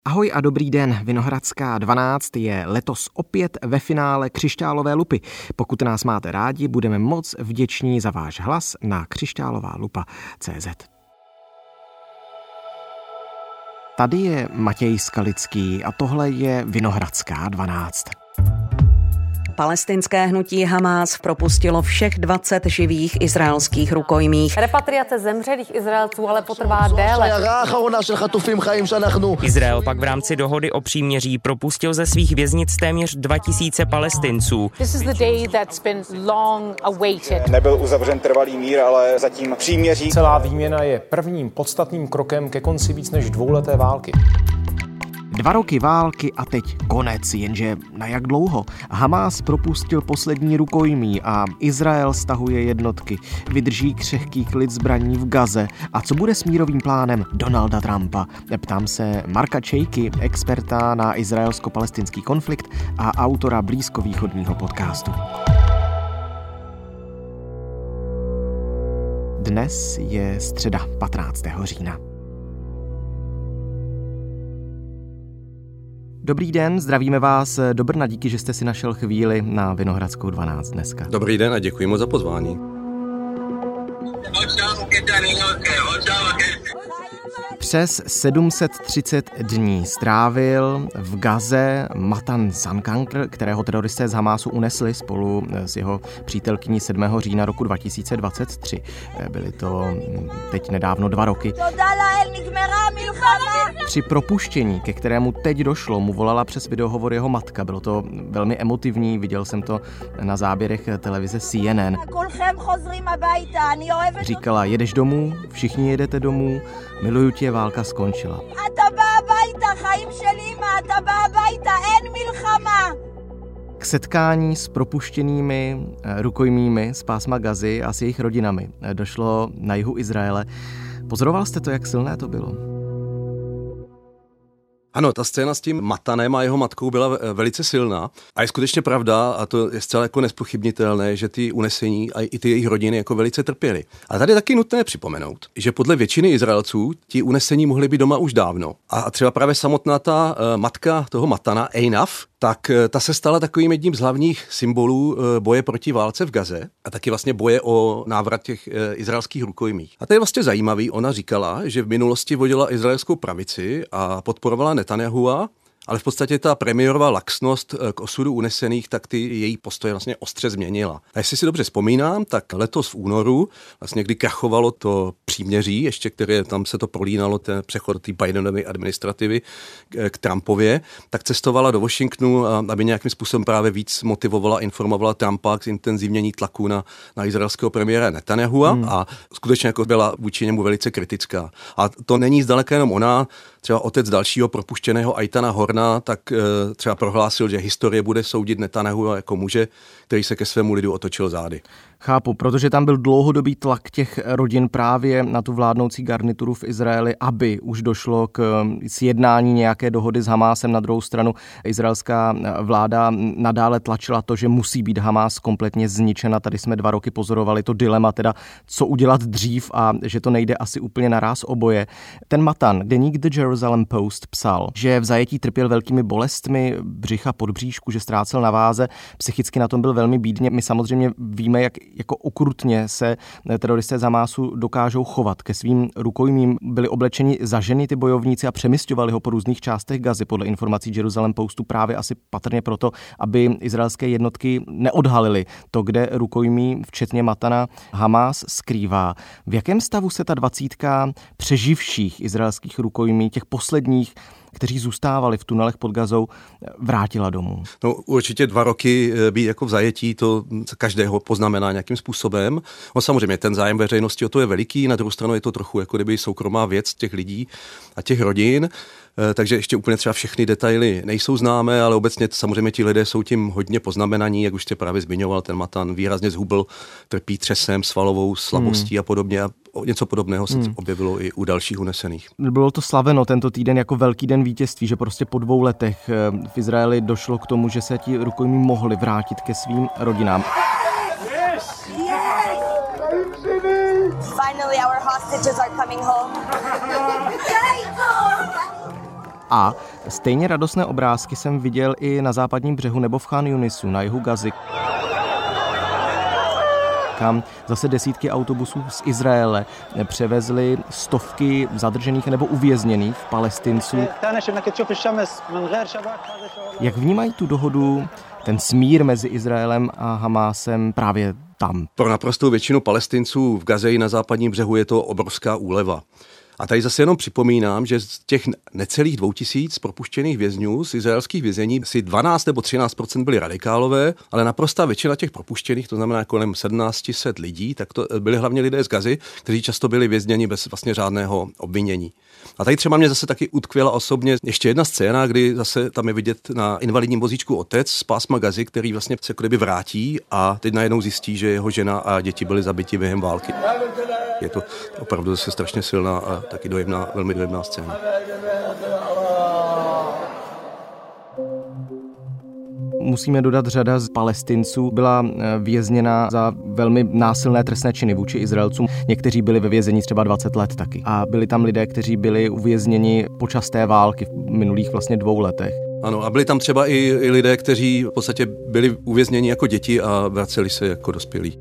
Ahoj a dobrý den, Vinohradská 12 je letos opět ve finále Křišťálové lupy. Pokud nás máte rádi, budeme moc vděční za váš hlas na křišťálovalupa.cz. Tady je Matěj Skalický a tohle je Vinohradská 12. Palestinské hnutí Hamás propustilo všech 20 živých izraelských rukojmích. Repatriace zemřelých Izraelců ale potrvá déle. Izrael pak v rámci dohody o příměří propustil ze svých věznic téměř 2000 Palestinců. Nebyl uzavřen trvalý mír, ale zatím příměří. Celá výměna je prvním podstatným krokem ke konci víc než dvouleté války. 2 roky války a teď konec, jenže na jak dlouho? Hamás propustil poslední rukojmí a Izrael stahuje jednotky. Vydrží křehký klid zbraní v Gaze. A co bude s mírovým plánem Donalda Trumpa? Ptám se Marka Čejky, experta na izraelsko-palestinský konflikt a autora blízkovýchodního podcastu. Dnes je středa 15. října. Dobrý den, zdravíme vás do Brna, díky, že jste si našel chvíli na Vinohradskou 12 dneska. Dobrý den a děkuji moc za pozvání. Přes 730 dní strávil v Gaze Matan Sankankr, kterého teroristé z Hamásu unesli spolu s jeho přítelkyní 7. října roku 2023. Byly to teď nedávno 2 roky. Při propuštění, ke kterému teď došlo, mu volala přes videohovor jeho matka. Bylo to velmi emotivní, viděl jsem to na záběrech televize CNN. Říkala, jedeš domů, všichni jedete domů, miluju tě, válka skončila. K setkání s propuštěnými rukojmími z pásma Gazy a s jejich rodinami došlo na jihu Izraele. Pozoroval jste to, jak silné to bylo? Ano, ta scéna s tím Matanem a jeho matkou byla velice silná a je skutečně pravda, a to je zcela jako nezpochybnitelné, že ty unesení a i ty jejich rodiny jako velice trpěly. Ale tady je taky nutné připomenout, že podle většiny Izraelců ti unesení mohli být doma už dávno. A třeba právě samotná ta matka toho Matana, Einaf, tak ta se stala takovým jedním z hlavních symbolů boje proti válce v Gaze a taky vlastně boje o návrat těch izraelských rukojmích. A to je vlastně zajímavý, ona říkala, že v minulosti vodila izraelskou pravici a podporovala Netanyahua, ale v podstatě ta premiérová laxnost k osudu unesených, tak ty její postoje vlastně ostře změnila. A jestli si dobře vzpomínám, tak letos v únoru, vlastně kdy krachovalo to příměří, ještě které tam se to prolínalo, ten přechod té Bidenovy administrativy k Trumpově, tak cestovala do Washingtonu, aby nějakým způsobem právě víc motivovala, informovala Trumpa k zintenzivnění tlaku na izraelského premiéra Netanyahua a skutečně jako byla vůči němu velice kritická. A to není zdaleka jenom ona, třeba otec dalšího propuštěného Aitana Horna, tak třeba prohlásil, že historie bude soudit Netanyahua jako muže, který se ke svému lidu otočil zády. Chápu, protože tam byl dlouhodobý tlak těch rodin právě na tu vládnoucí garnituru v Izraeli, aby už došlo k sjednání nějaké dohody s Hamásem. Na druhou stranu izraelská vláda nadále tlačila to, že musí být Hamás kompletně zničena. Tady jsme 2 roky pozorovali to dilema, teda co udělat dřív a že to nejde asi úplně naráz oboje. Ten Matan, deník The Jerusalem Post psal, že v zajetí trpěl velkými bolestmi břicha, podbříšku, že ztrácel na váze, psychicky na tom byl velmi bídně. My samozřejmě víme, jak jako okrutně se teroristé z Hamásu dokážou chovat ke svým rukojmím. Byli oblečeni za ženy ty bojovníci a přemisťovali ho po různých částech Gazy, podle informací Jerusalem Postu, právě asi patrně proto, aby izraelské jednotky neodhalily to, kde rukojmí, včetně Matana, Hamás skrývá. V jakém stavu se ta 20 přeživších izraelských rukojmí, těch posledních, kteří zůstávali v tunelech pod Gazou, vrátila domů? No určitě 2 roky být jako v zajetí, to každého poznamená nějakým způsobem. No samozřejmě ten zájem veřejnosti o to je veliký, na druhou stranu je to trochu jako kdyby soukromá věc těch lidí a těch rodin. Takže ještě úplně třeba všechny detaily nejsou známé, ale obecně samozřejmě ti lidé jsou tím hodně poznamenaní, jak už jste právě zmiňoval, ten Matan výrazně zhubl, trpí třesem, svalovou slabostí a podobně. A něco podobného se objevilo i u dalších unesených. Bylo to slaveno tento týden jako velký den vítězství, že prostě po 2 letech v Izraeli došlo k tomu, že se ti rukojmí mohli vrátit ke svým rodinám. Finally our hostages are coming home. A stejně radostné obrázky jsem viděl i na západním břehu nebo v Chan Yunisu, na jihu Gazy, kam zase desítky autobusů z Izraele převezly stovky zadržených nebo uvězněných Palestinců. Jak vnímají tu dohodu, ten smír mezi Izraelem a Hamásem právě tam? Pro naprostou většinu Palestinců v Gaze i na západním břehu je to obrovská úleva. A tady zase jenom připomínám, že z těch necelých 2000 propuštěných vězňů z izraelských vězení si 12 nebo 13% byli radikálové, ale naprostá většina těch propuštěných, to znamená kolem 1700 lidí, tak to byli hlavně lidé z Gazy, kteří často byli vězněni bez vlastně žádného obvinění. A tady třeba mě zase taky utkvěla osobně ještě jedna scéna, kdy zase tam je vidět na invalidním vozíčku otec z pásma Gazy, který vlastně se kdyby vrátí a teď najednou zjistí, že jeho žena a děti byly zabiti během války. Je to opravdu zase strašně silná a taky dojemná, velmi dojemná scéna. Musíme dodat, řada z Palestinců byla vězněna za velmi násilné trestné činy vůči Izraelcům. Někteří byli ve vězení třeba 20 let taky. A byli tam lidé, kteří byli uvězněni počas té války v minulých vlastně 2 letech. Ano, a byli tam třeba i lidé, kteří v podstatě byli uvězněni jako děti a vraceli se jako dospělí.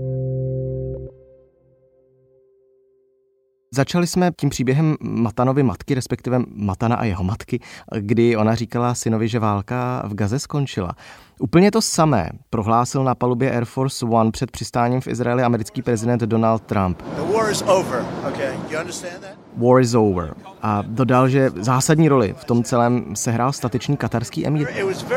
Začali jsme tím příběhem Matanovy matky, respektive Matana a jeho matky, kdy ona říkala synovi, že válka v Gaze skončila. Úplně to samé prohlásil na palubě Air Force One před přistáním v Izraeli americký prezident Donald Trump. War is over. A dodal, že zásadní roli v tom celém sehrál statečný katarský emír.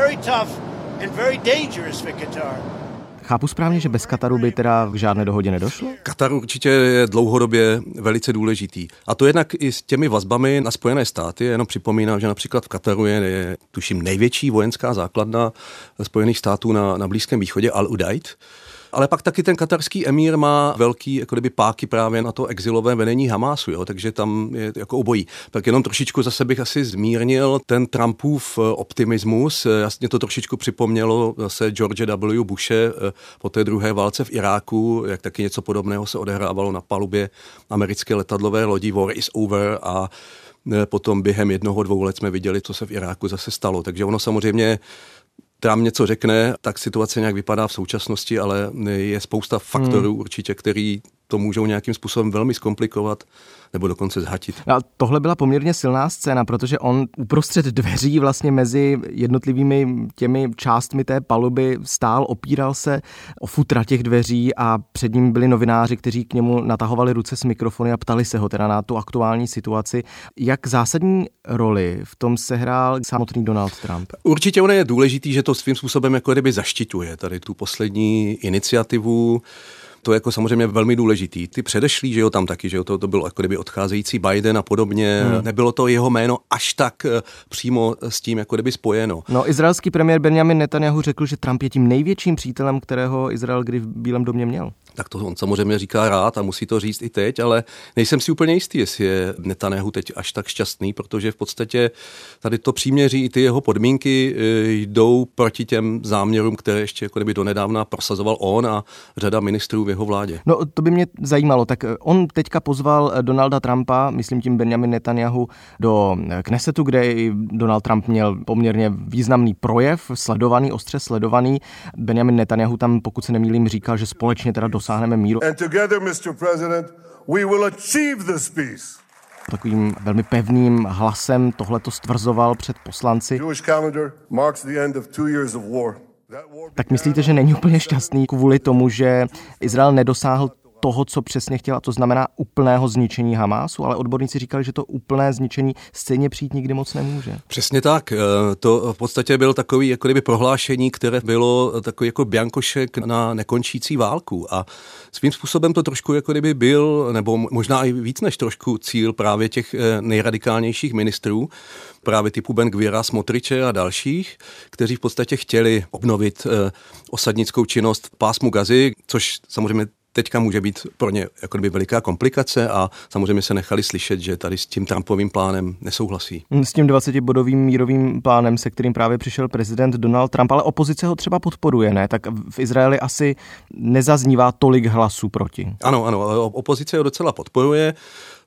Chápu správně, že bez Kataru by teda k žádné dohodě nedošlo? Katar určitě je dlouhodobě velice důležitý. A to jednak i s těmi vazbami na Spojené státy. Jenom připomínám, že například v Kataru je tuším největší vojenská základna Spojených států na Blízkém východě Al-Udaid. Ale pak taky ten katarský emír má velký jako kdyby páky právě na to exilové vedení Hamásu, jo? Takže tam je jako obojí. Tak jenom trošičku zase bych asi zmírnil ten Trumpův optimismus. Jasně to trošičku připomnělo zase George W. Bushe po té druhé válce v Iráku, jak taky něco podobného se odehrávalo na palubě americké letadlové lodi War is over a potom během 1-2 let jsme viděli, co se v Iráku zase stalo. Takže ono samozřejmě Trump něco řekne, tak situace nějak vypadá v současnosti, ale je spousta faktorů určitě, který to můžou nějakým způsobem velmi zkomplikovat nebo dokonce zhatit. A tohle byla poměrně silná scéna, protože on uprostřed dveří vlastně mezi jednotlivými těmi částmi té paluby stál, opíral se o futra těch dveří a před ním byli novináři, kteří k němu natahovali ruce s mikrofony a ptali se ho teda na tu aktuální situaci. Jak zásadní roli v tom sehrál samotný Donald Trump? Určitě on je důležitý, že to svým způsobem jako kdyby zaštiťuje tady tu poslední iniciativu. To je jako samozřejmě velmi důležitý. Ty předešlí, že jo, tam taky, že jo, to byl jako kdyby odcházející Biden a podobně. Nebylo to jeho jméno až tak přímo s tím jako kdyby spojeno. No, izraelský premiér Benjamin Netanyahu řekl, že Trump je tím největším přítelem, kterého Izrael kdy v Bílém domě měl. Tak to on samozřejmě říká rád a musí to říct i teď, ale nejsem si úplně jistý, jestli je Netanyahu teď až tak šťastný, protože v podstatě tady to příměří i ty jeho podmínky jdou proti těm záměrům, které ještě jako kdyby donedávna prosazoval on a řada ministrů v jeho vládě. No, to by mě zajímalo. Tak on teďka pozval Donalda Trumpa, myslím tím Benjamin Netanyahu, do Knesetu, kde i Donald Trump měl poměrně významný projev, sledovaný, ostře sledovaný. Benjamin Netanyahu tam, pokud se nemýlím, říkal, že společně teda dosáhneme míru. And together, Mr. President, we will achieve this peace. Takovým velmi pevným hlasem tohleto stvrzoval před poslanci. Jewish calendar marks the end of 2 years of war. Tak myslíte, že není úplně šťastný kvůli tomu, že Izrael nedosáhl toho, co přesně chtěl, a to znamená úplného zničení Hamásu, ale odborníci říkali, že to úplné zničení stejně přijít nikdy moc nemůže. Přesně tak. To v podstatě byl takový jako kdyby prohlášení, které bylo takový jako biankošek na nekončící válku a svým způsobem to trošku jako kdyby byl, nebo možná i víc než trošku cíl právě těch nejradikálnějších ministrů, právě typu Ben-Gvira, Smotriče a dalších, kteří v podstatě chtěli obnovit osadnickou činnost v pásmu Gazy, což samozřejmě teďka může být pro ně jako kdyby veliká komplikace a samozřejmě se nechali slyšet, že tady s tím Trumpovým plánem nesouhlasí. S tím 20bodovým mírovým plánem, se kterým právě přišel prezident Donald Trump, ale opozice ho třeba podporuje, ne? Tak v Izraeli asi nezaznívá tolik hlasů proti. Ano, opozice ho docela podporuje.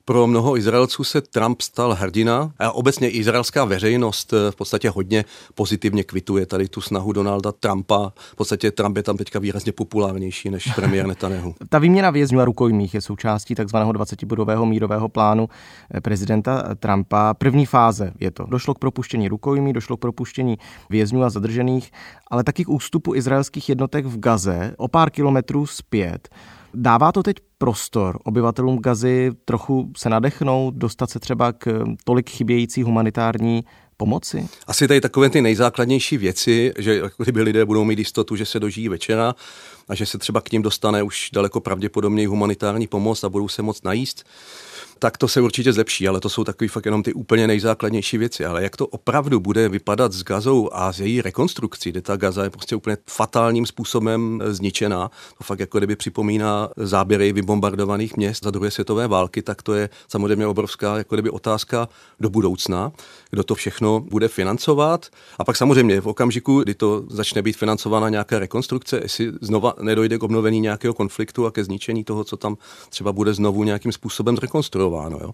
Pro mnoho Izraelců se Trump stal hrdina a obecně izraelská veřejnost v podstatě hodně pozitivně kvituje tady tu snahu Donalda Trumpa. V podstatě Trump je tam teďka výrazně populárnější než premiér Netanyahu. Ta výměna vězňů a rukojmích je součástí takzvaného 20bodového mírového plánu prezidenta Trumpa. První fáze je to. Došlo k propuštění rukojmí, došlo k propuštění vězňů a zadržených, ale taky k ústupu izraelských jednotek v Gaze o pár kilometrů zpět. Dává to teď prostor obyvatelům Gazy trochu se nadechnout, dostat se třeba k tolik chybějící humanitární pomoci? Asi tady takové ty nejzákladnější věci, že kdyby lidé budou mít jistotu, že se dožijí večera a že se třeba k ním dostane už daleko pravděpodobněji humanitární pomoc a budou se moct najíst, tak to se určitě zlepší, ale to jsou takový fakt jenom ty úplně nejzákladnější věci. Ale jak to opravdu bude vypadat s Gazou a s její rekonstrukcí, kde ta Gaza je prostě úplně fatálním způsobem zničená, to fakt jako kdyby připomíná záběry vybombardovaných měst za druhé světové války, tak to je samozřejmě obrovská jako kdyby otázka do budoucna, kdo to všechno bude financovat. A pak samozřejmě v okamžiku, kdy to začne být financována nějaká rekonstrukce, jestli znova nedojde k obnovení nějakého konfliktu a ke zničení toho, co tam třeba bude znovu nějakým způsobem zrekonstruováno. Jo.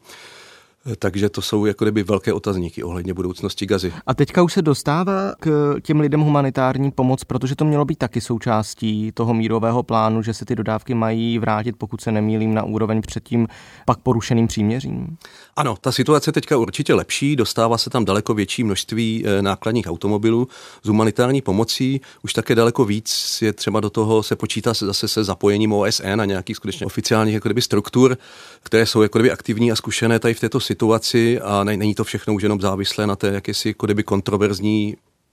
Takže to jsou jako kdyby velké otazníky ohledně budoucnosti Gazy. A teďka už se dostává k těm lidem humanitární pomoc, protože to mělo být taky součástí toho mírového plánu, že se ty dodávky mají vrátit, pokud se nemýlím, na úroveň před tím pak porušeným příměřím. Ano, ta situace teďka určitě lepší, dostává se tam daleko větší množství nákladních automobilů s humanitární pomocí, už také daleko víc je třeba do toho se počítá zase se zapojením OSN a nějakých skutečně oficiálních jako kdyby struktur, které jsou jako kdyby aktivní a zkušené tady v této situaci a není to všechno už jenom závislé na té jakési jako kdyby kontroverzní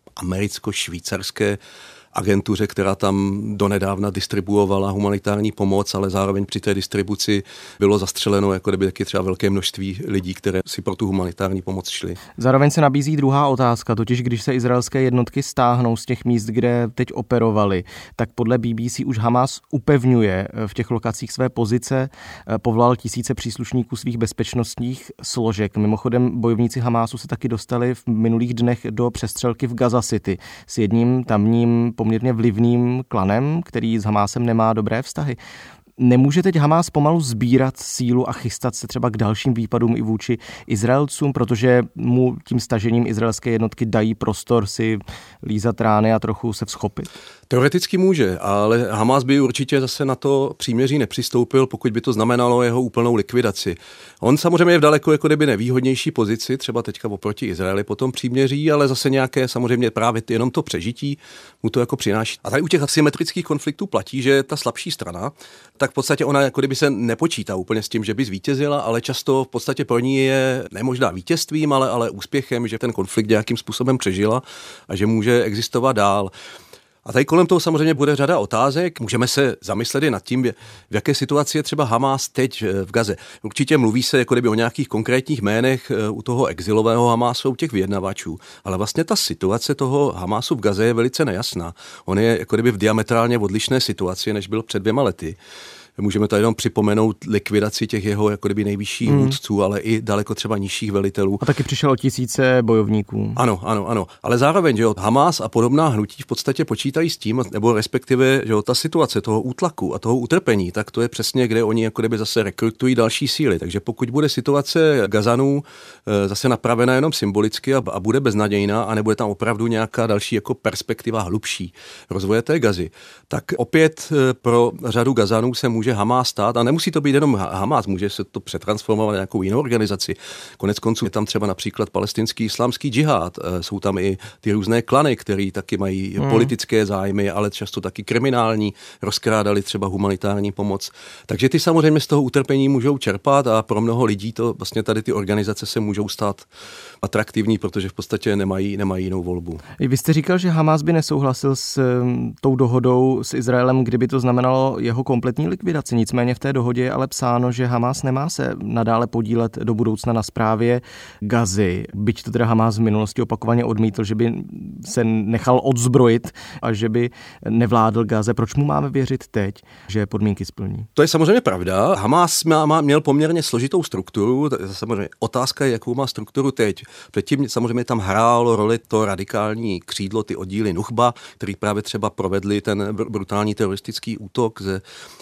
americko-švýcarské agentuře, která tam donedávna distribuovala humanitární pomoc, ale zároveň při té distribuci bylo zastřeleno jako kdyby taky třeba velké množství lidí, které si pro tu humanitární pomoc šli. Zároveň se nabízí druhá otázka, totiž když se izraelské jednotky stáhnou z těch míst, kde teď operovali, tak podle BBC už Hamas upevňuje v těch lokacích své pozice, povolal tisíce příslušníků svých bezpečnostních složek. Mimochodem bojovníci Hamásu se taky dostali v minulých dnech do přestřelky v Gaza City s jedním tamním poměrně vlivným klanem, který s Hamásem nemá dobré vztahy. Nemůže teď Hamás pomalu sbírat sílu a chystat se třeba k dalším výpadům i vůči Izraelcům, protože mu tím stažením izraelské jednotky dají prostor si lízat rány a trochu se vzchopit? Teoreticky může, ale Hamás by určitě zase na to příměří nepřistoupil, pokud by to znamenalo jeho úplnou likvidaci. On samozřejmě je v daleko jako kdyby nevýhodnější pozici, třeba teďka oproti Izraeli po tom příměří, ale zase nějaké samozřejmě právě jenom to přežití mu to jako přináší. A tady u těch asymetrických konfliktů platí, že ta slabší strana, tak v podstatě ona jako kdyby se nepočítá úplně s tím, že by zvítězila, ale často v podstatě pro ní je nemožná vítězstvím, ale úspěchem, že ten konflikt nějakým způsobem přežila a že může existovat dál. A tady kolem toho samozřejmě bude řada otázek. Můžeme se zamyslet i nad tím, v jaké situaci je třeba Hamás teď v Gaze. Určitě mluví se jako kdyby o nějakých konkrétních jménech u toho exilového Hamásu, u těch vyjednavačů. Ale vlastně ta situace toho Hamásu v Gaze je velice nejasná. On je jako kdyby v diametrálně odlišné situaci, než byl před 2 lety. Můžeme tady jenom připomenout likvidaci těch jeho jako kdyby nejvyšších vůdců, ale i daleko třeba nižších velitelů. A taky přišlo o tisíce bojovníků. Ano. Ale zároveň, že jo, Hamás a podobná hnutí v podstatě počítají s tím, nebo respektive, že jo, ta situace toho útlaku a toho utrpení, tak to je přesně, kde oni jako kdyby zase rekrutují další síly. Takže pokud bude situace Gazanů zase napravená jenom symbolicky a bude beznadějná a nebude tam opravdu nějaká další jako perspektiva hlubší rozvoje té Gazy, tak opět pro řadu Gazanů se může Hamás stát, a nemusí to být jenom Hamás, může se to přetransformovat na nějakou jinou organizaci. Konec konců je tam třeba například palestinský islámský džihad, jsou tam i ty různé klany, které taky mají politické zájmy, ale často taky kriminální, rozkrádali třeba humanitární pomoc. Takže ty samozřejmě z toho utrpení můžou čerpat a pro mnoho lidí to vlastně tady ty organizace se můžou stát atraktivní, protože v podstatě nemají jinou volbu. Vy jste říkal, že Hamás by nesouhlasil s tou dohodou s Izraelem, kdyby to znamenalo jeho kompletní likvidaci. Nicméně v té dohodě je ale psáno, že Hamás nemá se nadále podílet do budoucna na správě Gazy. Byť to teda Hamás v minulosti opakovaně odmítl, že by se nechal odzbrojit a že by nevládl Gaze. Proč mu máme věřit teď, že podmínky splní? To je samozřejmě pravda. Hamás měl poměrně složitou strukturu. Samozřejmě otázka je, jakou má strukturu teď. Předtím samozřejmě tam hrálo roli to radikální křídlo, ty oddíly Nuchba, který právě třeba provedli ten brutální teroristický útok ze 7.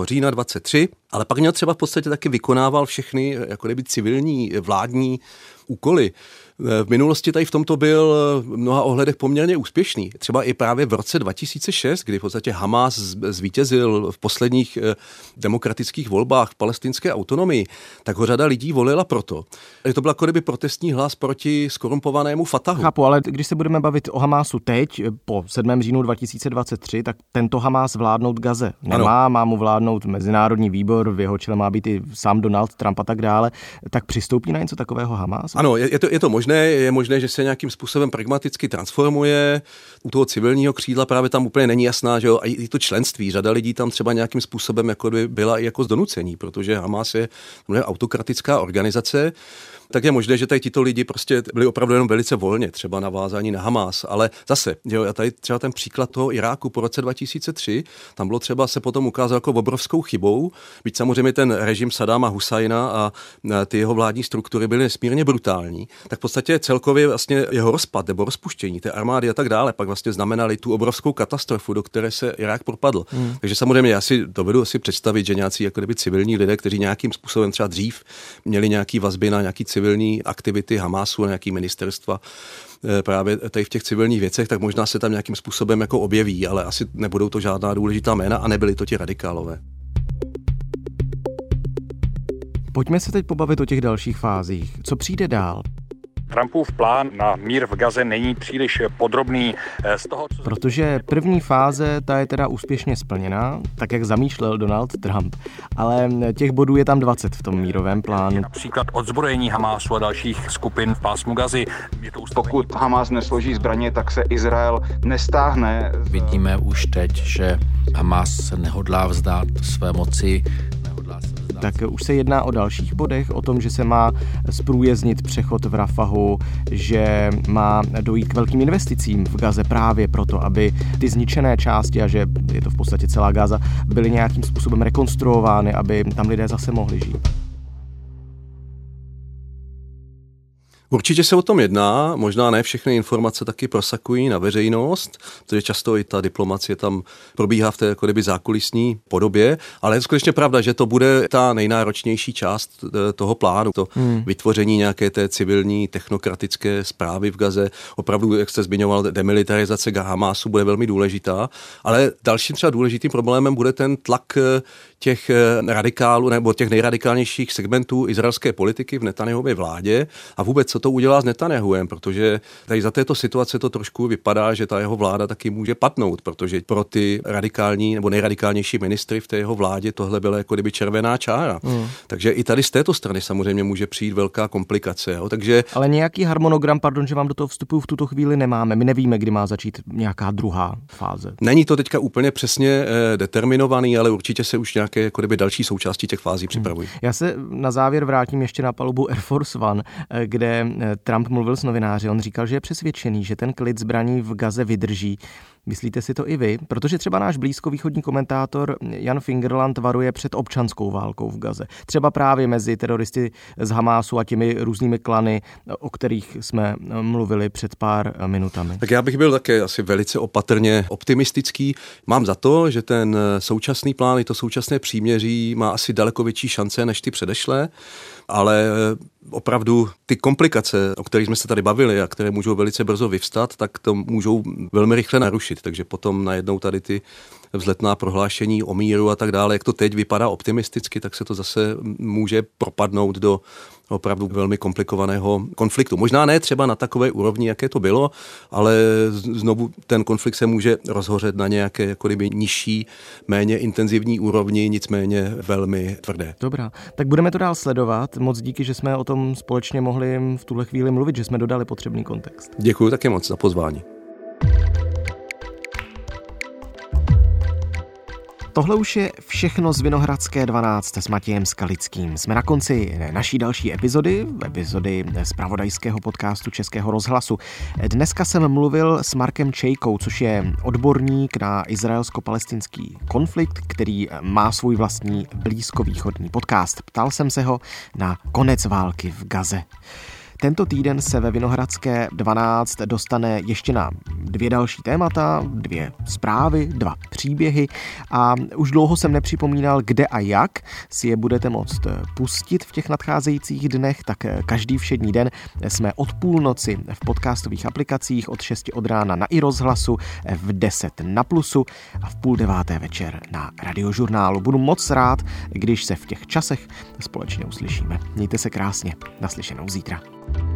října 23, ale pak měl třeba v podstatě taky vykonával všechny jako kdyby civilní vládní úkoly. V minulosti tady v tomto byl v mnoha ohledech poměrně úspěšný. Třeba i právě v roce 2006, kdy v podstatě Hamás zvítězil v posledních demokratických volbách v palestinské autonomii, tak ho řada lidí volila proto. To byl jako kdyby protestní hlas proti skorumpovanému Fatahu. Chápu, ale když se budeme bavit o Hamásu teď, po 7. říjnu 2023, tak tento Hamás vládnout Gaze nemá, má mu vládnout mezinárodní výbor, v jeho čele má být i sám Donald Trump a tak dále, tak přistoupí na něco takového Hamás? Ano, je to možné. Je možné, že se nějakým způsobem pragmaticky transformuje. U toho civilního křídla právě tam úplně není jasná, že jo, a i to členství. Řada lidí tam třeba nějakým způsobem jako by byla i jako z donucení, protože Hamás je autokratická organizace. Tak je možné, že tady tito lidi prostě byli opravdu jenom velice volně, třeba navázání na Hamás, ale zase, jo, a tady třeba ten příklad toho Iráku po roce 2003, tam bylo třeba se potom ukázalo jako obrovskou chybou, byť samozřejmě ten režim Saddáma Husajna a ty jeho vládní struktury byly nesmírně brutální, tak v podstatě celkově vlastně jeho rozpad nebo rozpuštění té armády a tak dále pak vlastně znamenali tu obrovskou katastrofu, do které se Irák propadl. Takže samozřejmě já si dovedu si představit, že nějací jako kdyby civilní lidé, kteří nějakým způsobem třeba dřív měli nějaký vazby na nějaký civilní aktivity Hamásu, nějaký ministerstva právě tady v těch civilních věcech, tak možná se tam nějakým způsobem jako objeví, ale asi nebudou to žádná důležitá jména a nebyli to ti radikálové. Pojďme se teď pobavit o těch dalších fázích. Co přijde dál? Trumpův plán na mír v Gaze není příliš podrobný z toho, co... Protože první fáze, ta je teda úspěšně splněná, tak jak zamýšlel Donald Trump, ale těch bodů je tam 20 v tom mírovém plánu. Například odzbrojení Hamásu a dalších skupin v pásmu Gazy. Pokud Hamás nesloží zbraně, tak se Izrael nestáhne. Vidíme už teď, že Hamás se nehodlá vzdát své moci. Tak už se jedná o dalších bodech, o tom, že se má zprůjezdnit přechod v Rafahu, že má dojít k velkým investicím v Gaze právě proto, aby ty zničené části, a že je to v podstatě celá Gaza, byly nějakým způsobem rekonstruovány, aby tam lidé zase mohli žít. Určitě se o tom jedná, možná ne všechny informace taky prosakují na veřejnost, protože často i ta diplomacie tam probíhá v té jako kdyby zákulisní podobě, ale je skutečně pravda, že to bude ta nejnáročnější část toho plánu, to vytvoření nějaké té civilní technokratické správy v Gaze. Opravdu, jak jste zmiňoval, demilitarizace Hamásu bude velmi důležitá, ale dalším třeba důležitým problémem bude ten tlak těch radikálů nebo těch nejradikálnějších segmentů izraelské politiky v Netanyahuově vládě a vůbec co to udělá s Netanyahuem, protože tady za této situace to trošku vypadá, že ta jeho vláda taky může padnout, protože pro ty radikální nebo nejradikálnější ministry v té jeho vládě tohle byla jako kdyby červená čára. Takže i tady z této strany samozřejmě může přijít velká komplikace. Jo? Takže... Ale nějaký harmonogram, pardon, že vám do toho vstupuju, v tuto chvíli nemáme. My nevíme, kdy má začít nějaká druhá fáze. Není to teďka úplně přesně determinovaný, ale určitě se už nějaké jako kdyby další součásti těch fází připravují. Já se na závěr vrátím ještě na palubu Air Force One, kde Trump mluvil s novináři. On říkal, že je přesvědčený, že ten klid zbraní v Gaze vydrží. Myslíte si to i vy? Protože třeba náš blízkovýchodní komentátor Jan Fingerland varuje před občanskou válkou v Gaze. Třeba právě mezi teroristy z Hamásu a těmi různými klany, o kterých jsme mluvili před pár minutami. Tak já bych byl také asi velice opatrně optimistický. Mám za to, že ten současný plán i to současné příměří má asi daleko větší šance než ty předešlé, ale opravdu ty komplikace, o kterých jsme se tady bavili a které můžou velice brzo vyvstat, tak to můžou velmi rychle narušit. Takže potom najednou tady ty vzletná prohlášení o míru a tak dále, jak to teď vypadá optimisticky, tak se to zase může propadnout do opravdu velmi komplikovaného konfliktu. Možná ne třeba na takové úrovni, jaké to bylo, ale znovu ten konflikt se může rozhořet na nějaké jako kdyby nižší, méně intenzivní úrovni, nicméně velmi tvrdé. Dobrá, tak budeme to dál sledovat. Moc díky, že jsme o tom společně mohli v tuhle chvíli mluvit, že jsme dodali potřebný kontext. Děkuji také moc za pozvání. Tohle už je všechno z Vinohradské 12 s Matějem Skalickým. Jsme na konci naší další epizody zpravodajského podcastu Českého rozhlasu. Dneska jsem mluvil s Markem Čejkou, což je odborník na izraelsko-palestinský konflikt, který má svůj vlastní blízkovýchodní podcast. Ptal jsem se ho na konec války v Gaze. Tento týden se ve Vinohradské 12 dostane ještě na 2 další témata, 2 zprávy, 2 příběhy a už dlouho jsem nepřipomínal, kde a jak si je budete moct pustit v těch nadcházejících dnech, tak každý všední den jsme od půlnoci v podcastových aplikacích, od 6 od rána na iRozhlasu, v 10 na Plusu a v 8:30 večer na Radiožurnálu. Budu moc rád, když se v těch časech společně uslyšíme. Mějte se krásně, naslyšenou zítra.